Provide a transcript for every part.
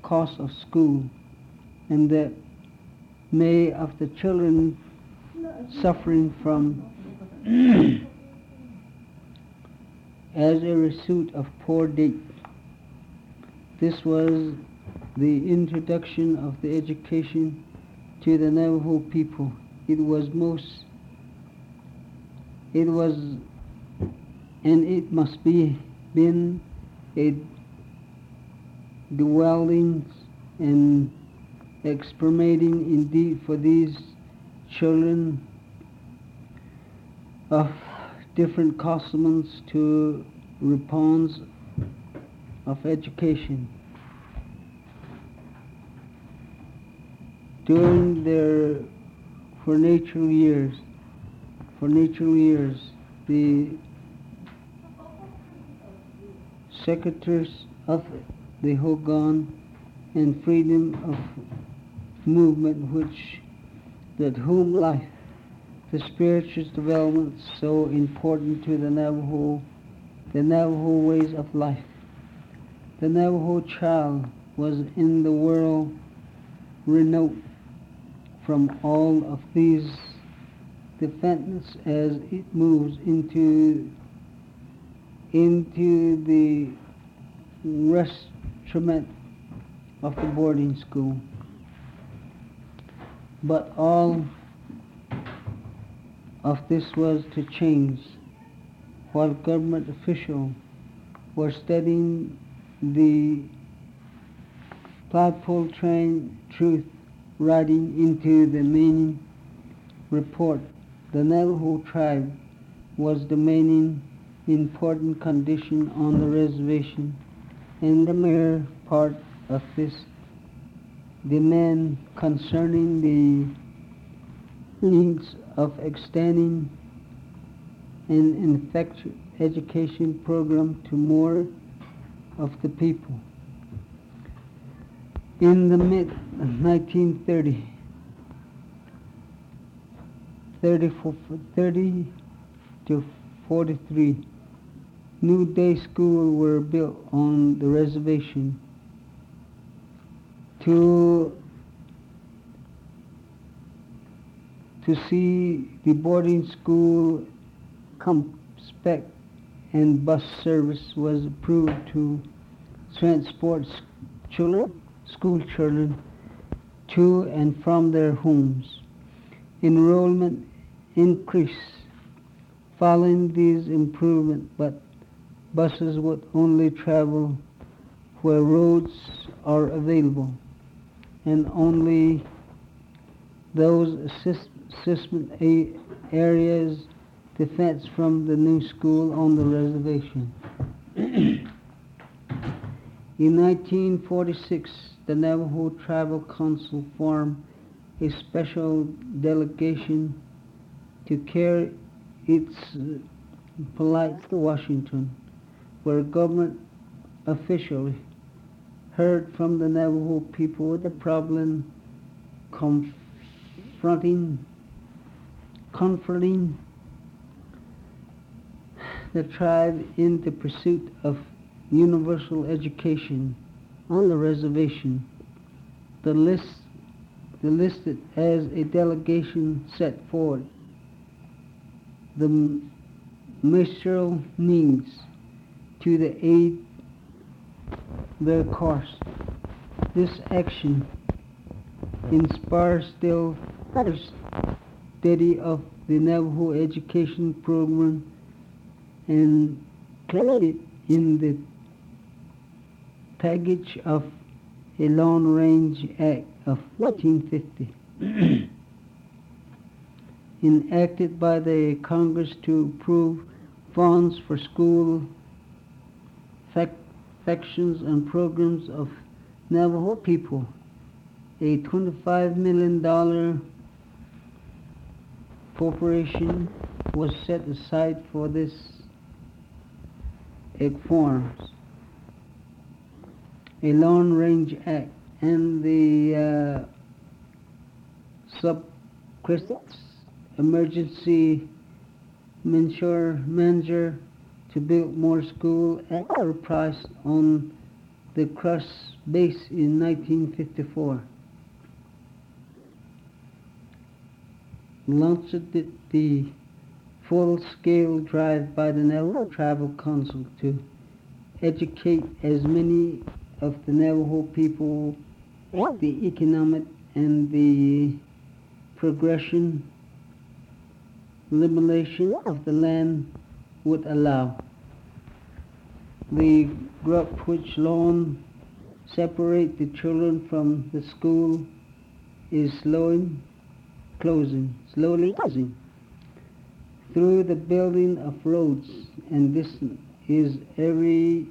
cost of school, and that many of the children suffering from as a result of poor date. This was the introduction of the education to the Navajo people. It was and it must be been a dwelling and experimenting indeed for these children of different customs to response of education. During their formative years, the secretaries of the Hogan and freedom of movement, which that home life, the spiritual development so important to the Navajo ways of life. The Navajo child was in the world renowned from all of these defendants as it moves into the restaurant of the boarding school. But all of this was to change while government officials were studying the flagpole train truth writing into the meaning report. The Navajo tribe was the main important condition on the reservation, and the mere part of this demand concerning the needs of extending an effective education program to more of the people. In the mid-1930s, 30 to 43, new day schools were built on the reservation to see the boarding school spec and bus service was approved to transport school children to and from their homes. Enrollment increased following these improvements, but buses would only travel where roads are available, and only those assessment areas defense from the new school on the reservation. In 1946, the Navajo Tribal Council formed a special delegation to carry its plight to Washington, where government officials heard from the Navajo people with the problem confronting the tribe in the pursuit of universal education on the reservation. The listed as a delegation set forward the material needs to the aid their course. This action inspires still study of the Navajo education program and included in the package of a Long Range Act of 1950, enacted by the Congress to approve funds for school sections and programs of Navajo people. A $25 million appropriation was set aside for this forms. A Long Range Act and the sub-Christmas emergency measure to build more school at a price on the Cross base in 1954. Launched the full-scale drive by the Navajo Tribal Council to educate as many of the Navajo people the economic and the progression, liberation of the land would allow. The group which long separate the children from the school is slowly closing through the building of roads, and this is every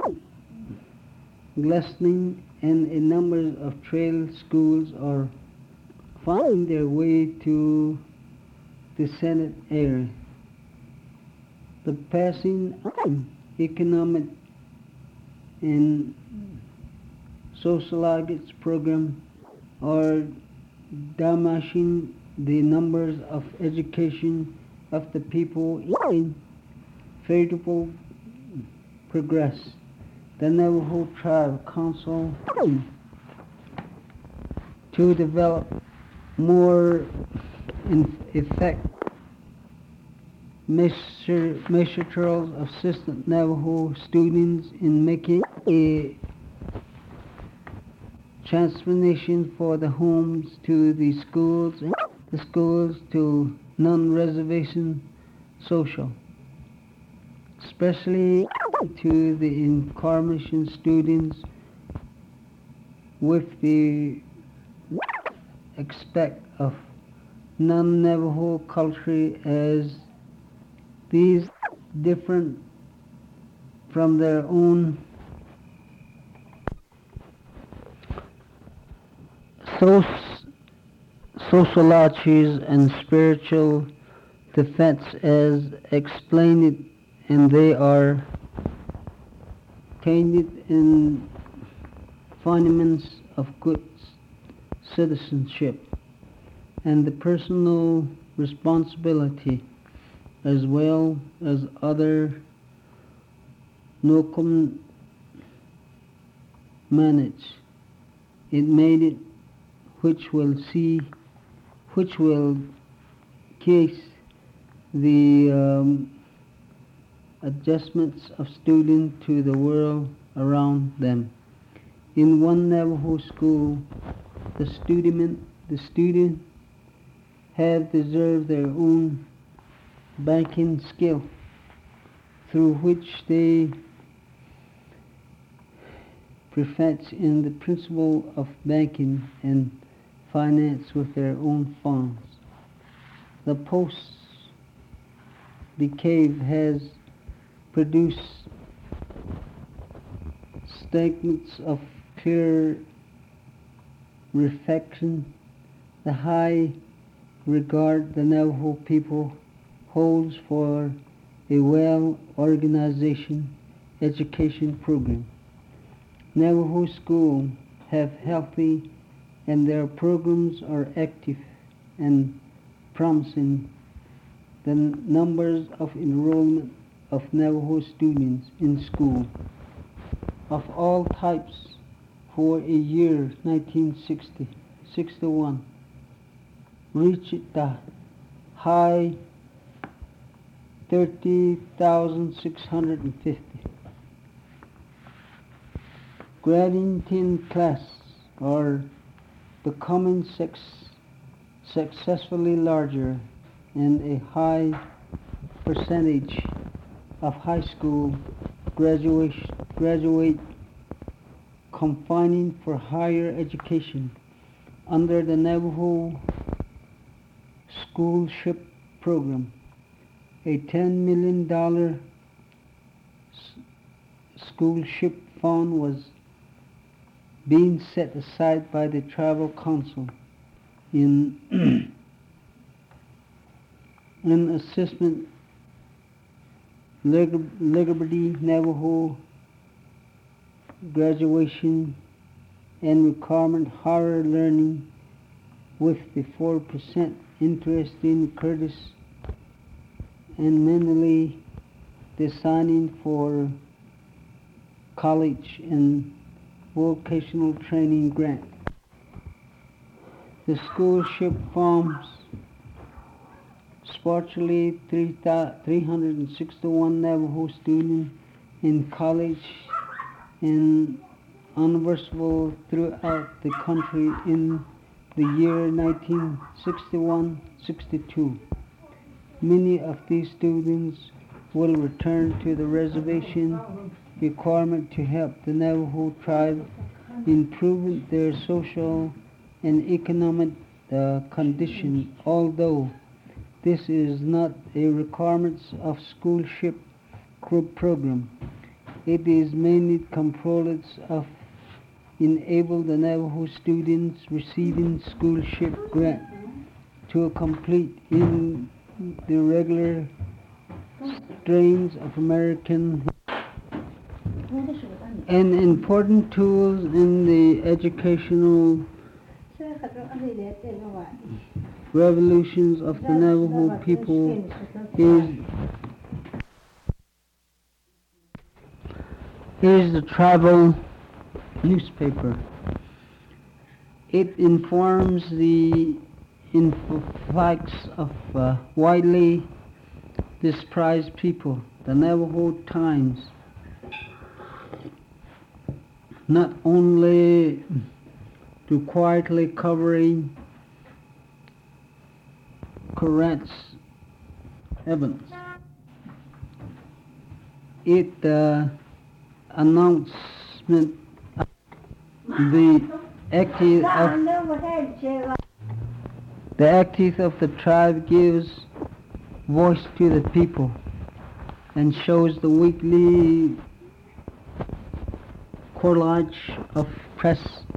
lessening, and a number of trail schools are finding their way to the Senate area. The passing economic and sociological program are diminishing the numbers of education of the people in favorable progress. The Navajo Tribal Council to develop more effective materials assistant Navajo students in making a transformation for the homes to the schools to non-reservation social, especially to the incarnation students with the aspect of non-Navajo culture as these different from their own sociologies and spiritual defense as explained, and they are tainted in fundaments of good citizenship and the personal responsibility, as well as other local manage. It made it which will case the adjustments of students to the world around them. In one Navajo school, the student have deserved their own banking skill, through which they perfect in the principle of banking and finance with their own funds. The cave has produced statements of clear reflection, the high regard the Navajo people holds for a well-organized education program. Navajo schools have healthy and their programs are active and promising. The numbers of enrollment of Navajo students in school of all types for a year 1961 reached the high 30,650. Grading 10 class are becoming successfully larger, and a high percentage of high school graduate confining for higher education under the Navajo Schoolship Program. A $10 million schoolship fund was being set aside by the Tribal Council in assessment Liberty Navajo graduation and requirement higher learning with the 4% interest in Curtis and mentally designing for college and Vocational Training Grant. The scholarship forms spiritually 361 Navajo students in college and universities throughout the country in the year 1961-62. Many of these students will return to the reservation requirement to help the Navajo tribe improve their social and economic condition, although this is not a requirement of scholarship program. It is mainly composed of enable the Navajo students receiving scholarship grant to complete in the regular strains of American and important tools in the educational revolutions of the Navajo people is the tribal newspaper. It informs the facts of widely despised people, the Navajo Times, not only to quietly covering current events. It announcement the active of the tribe gives voice to the people and shows the weekly collage of press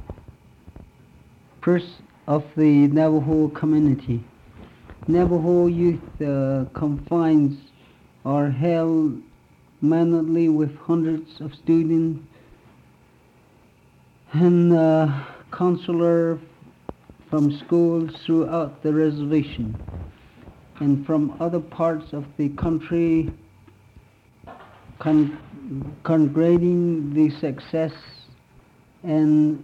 of the Navajo community. Navajo youth confines are held manually with hundreds of students and counselors from schools throughout the reservation and from other parts of the country congratulating the success and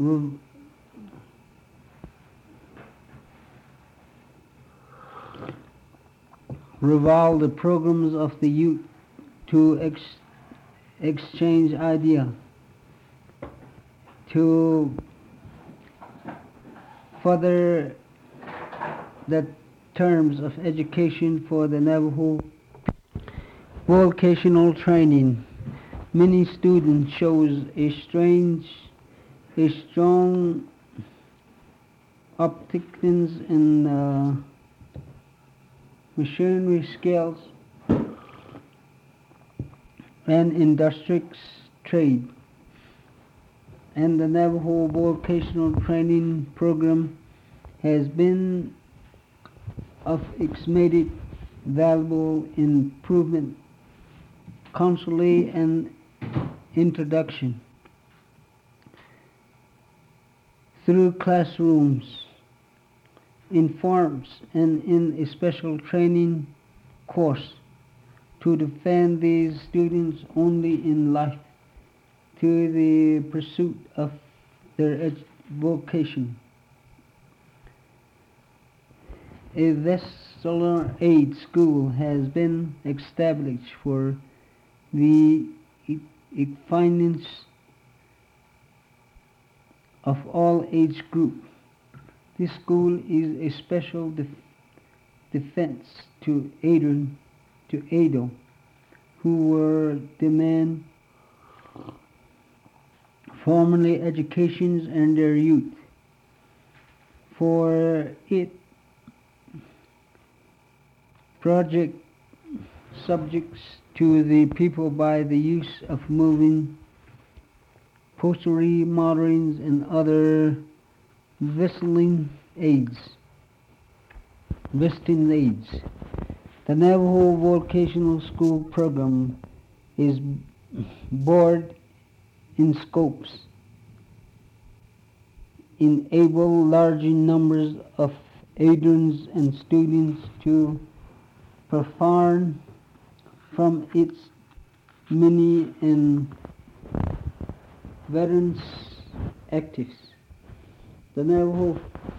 revolve the programs of the youth to exchange ideas, to further the terms of education for the Navajo vocational training. Many students shows a strong optics in machinery skills and industrial trade. And the Navajo vocational training program has been of estimated valuable improvement, counseling and introduction through classrooms, in farms and in a special training course to defend these students only in life to the pursuit of their vocation. A Versatile Aid School has been established for the finance of all age groups. This school is a special defense to Ado, who were demand formerly educations and their youth. For it, project subjects to the people by the use of moving, pottery, moderns, and other visiting aids. The Navajo Vocational School program is broad in scopes, enable large numbers of adherents and students to perform from its many and veterans actives. The Navajo